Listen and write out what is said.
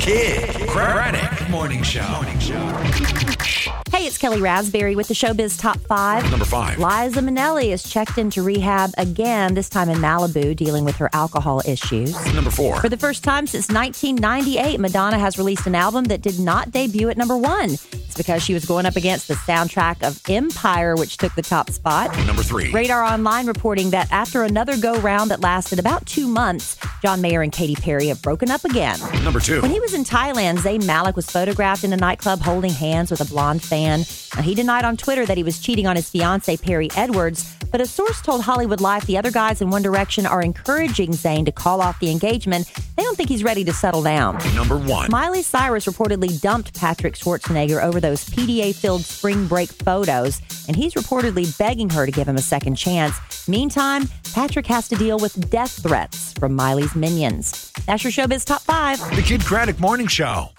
Kid Craddock Morning Show. Hey, it's Kelly Raspberry with the Showbiz Top 5. Number 5. Liza Minnelli is checked into rehab again, this time in Malibu, dealing with her alcohol issues. Number 4. For the first time since 1998, Madonna has released an album that did not debut at number 1. It's because she was going up against the soundtrack of Empire, which took the top spot. Number 3. Radar Online reporting that after another go-round that lasted about 2 months, John Mayer and Katy Perry have broken up again. Number 2. When he was in Thailand, Zayn Malik was photographed in a nightclub holding hands with a blonde fan. Now, he denied on Twitter that he was cheating on his fiancée, Perry Edwards, but a source told Hollywood Life the other guys in One Direction are encouraging Zayn to call off the engagement. They don't think he's ready to settle down. Number 1. Miley Cyrus reportedly dumped Patrick Schwarzenegger over those PDA-filled spring break photos, and he's reportedly begging her to give him a second chance. Meantime, Patrick has to deal with death threats from Miley's minions. That's your Showbiz Top 5. The Kid Craddock Morning Show.